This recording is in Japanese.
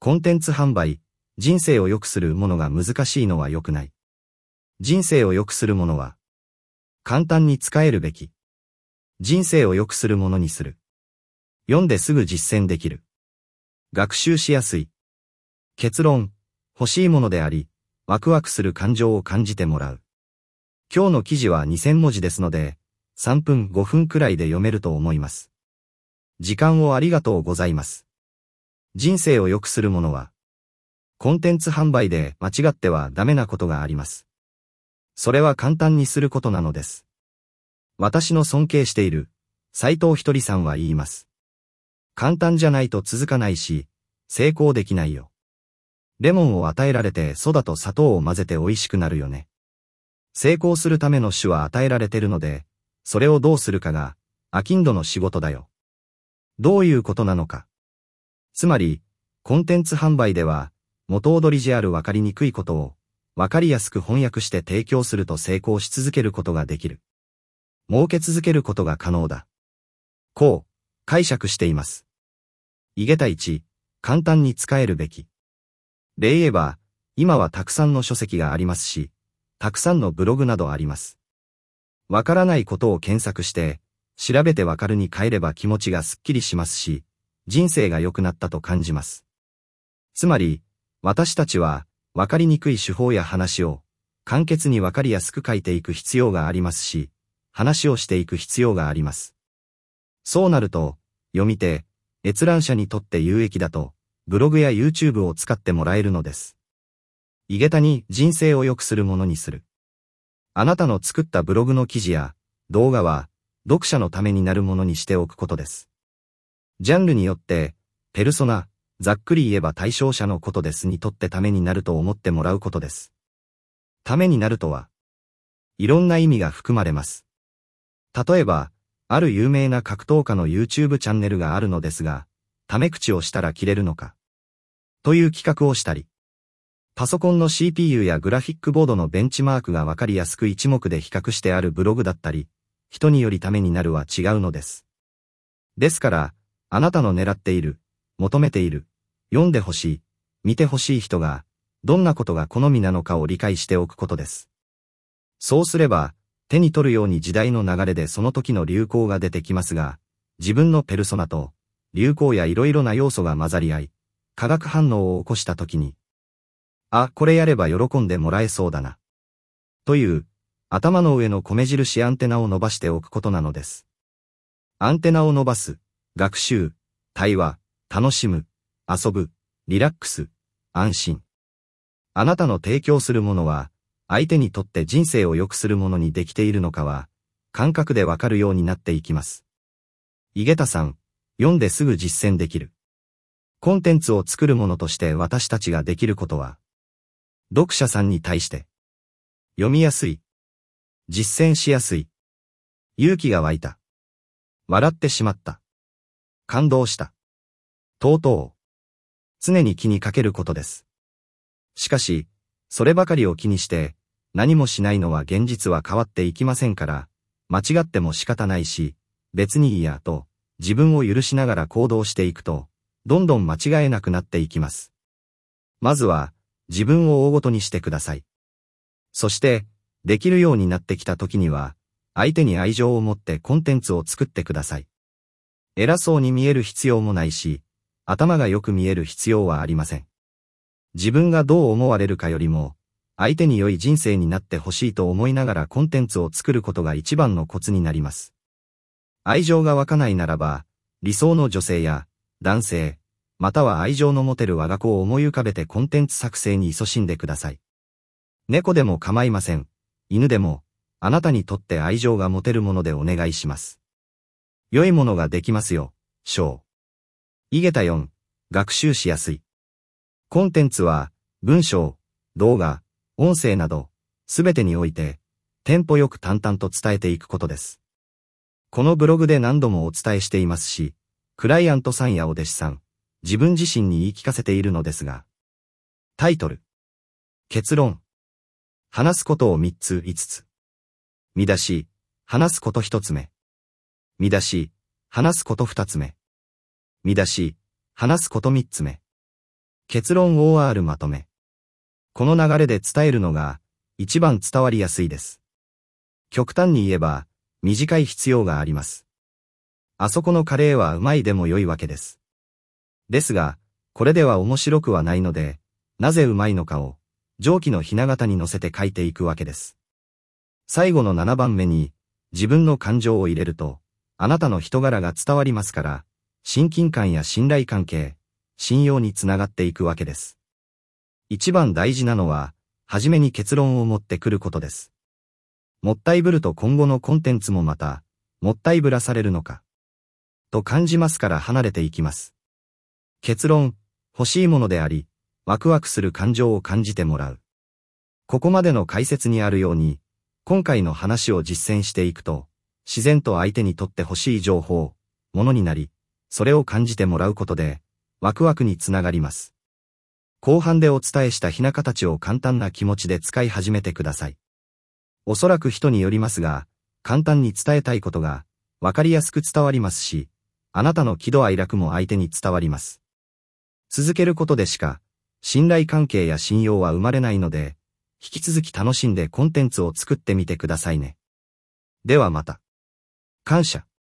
コンテンツ販売、人生を良くするものが難しいのは良くない。人生を良くするものは、簡単に使えるべき。人生を良くするものにする。読んですぐ実践できる。学習しやすい。結論、欲しいものであり、ワクワクする感情を感じてもらう。今日の記事は2000文字ですので、3分5分くらいで読めると思います。時間をありがとうございます。人生を良くするものは、コンテンツ販売で間違ってはダメなことがあります。それは簡単にすることなのです。私の尊敬している、斉藤ひとりさんは言います。簡単じゃないと続かないし、成功できないよ。レモンを与えられてソダと砂糖を混ぜて美味しくなるよね。成功するための種は与えられてるので、それをどうするかが、商人の仕事だよ。どういうことなのか。つまり、コンテンツ販売では、元踊りじゃある分かりにくいことを、分かりやすく翻訳して提供すると成功し続けることができる。儲け続けることが可能だ。こう、解釈しています。井桁1、簡単に使えるべき。例えば、今はたくさんの書籍がありますし、たくさんのブログなどあります。わからないことを検索して、調べてわかるに変えれば気持ちがすっきりしますし、人生が良くなったと感じます。つまり、私たちは、わかりにくい手法や話を、簡潔にわかりやすく書いていく必要がありますし、話をしていく必要があります。そうなると、読み手、閲覧者にとって有益だと、ブログや YouTube を使ってもらえるのです。井桁に人生を良くするものにする。あなたの作ったブログの記事や動画は、読者のためになるものにしておくことです。ジャンルによって、ペルソナ、ざっくり言えば対象者のことですにとってためになると思ってもらうことです。ためになるとは、いろんな意味が含まれます。例えば、ある有名な格闘家の YouTube チャンネルがあるのですが、タメ口をしたら切れるのか。という企画をしたり、パソコンの CPU やグラフィックボードのベンチマークがわかりやすく一目で比較してあるブログだったり、人によりためになるは違うのです。ですから、あなたの狙っている、求めている、読んでほしい、見てほしい人が、どんなことが好みなのかを理解しておくことです。そうすれば、手に取るように時代の流れでその時の流行が出てきますが、自分のペルソナと、流行やいろいろな要素が混ざり合い、化学反応を起こした時に、あ、これやれば喜んでもらえそうだな。という、頭の上の米印アンテナを伸ばしておくことなのです。アンテナを伸ばす、学習、対話、楽しむ、遊ぶ、リラックス、安心。あなたの提供するものは、相手にとって人生を良くするものにできているのかは、感覚でわかるようになっていきます。井桁さん、読んですぐ実践できる。コンテンツを作るものとして私たちができることは、読者さんに対して、読みやすい、実践しやすい、勇気が湧いた、笑ってしまった、感動した、とうとう、常に気にかけることです。しかし、そればかりを気にして、何もしないのは現実は変わっていきませんから、間違っても仕方ないし、別にいいやと、自分を許しながら行動していくと、どんどん間違えなくなっていきます。まずは、自分を大ごとにしてください。そして、できるようになってきた時には、相手に愛情を持ってコンテンツを作ってください。偉そうに見える必要もないし、頭がよく見える必要はありません。自分がどう思われるかよりも、相手に良い人生になってほしいと思いながらコンテンツを作ることが一番のコツになります。愛情が湧かないならば、理想の女性や男性、または愛情の持てる我が子を思い浮かべてコンテンツ作成に勤しんでください。猫でも構いません。犬でも、あなたにとって愛情が持てるものでお願いします。良いものができますよ、章。井桁4、学習しやすい。コンテンツは、文章、動画、音声など、すべてにおいて、テンポよく淡々と伝えていくことです。このブログで何度もお伝えしていますし、クライアントさんやお弟子さん、自分自身に言い聞かせているのですが。タイトル。結論。話すことを3つ5つ。見出し、話すこと1つ目。見出し、話すこと2つ目。見出し、話すこと3つ目。 結論 OR まとめ。この流れで伝えるのが一番伝わりやすいです。極端に言えば短い必要があります。あそこのカレーはうまいでも良いわけです。ですが、これでは面白くはないので、なぜうまいのかを上記のひな形に乗せて書いていくわけです。最後の7番目に自分の感情を入れると、あなたの人柄が伝わりますから、親近感や信頼関係、信用につながっていくわけです。一番大事なのは、はじめに結論を持ってくることです。もったいぶると今後のコンテンツもまた、もったいぶらされるのか、と感じますから離れていきます。結論、欲しいものであり、ワクワクする感情を感じてもらう。ここまでの解説にあるように、今回の話を実践していくと、自然と相手にとって欲しい情報、ものになり、それを感じてもらうことで、ワクワクにつながります。後半でお伝えしたひな形を簡単な気持ちで使い始めてください。おそらく人によりますが、簡単に伝えたいことが、わかりやすく伝わりますし、あなたの喜怒哀楽も相手に伝わります。続けることでしか、信頼関係や信用は生まれないので、引き続き楽しんでコンテンツを作ってみてくださいね。ではまた。感謝。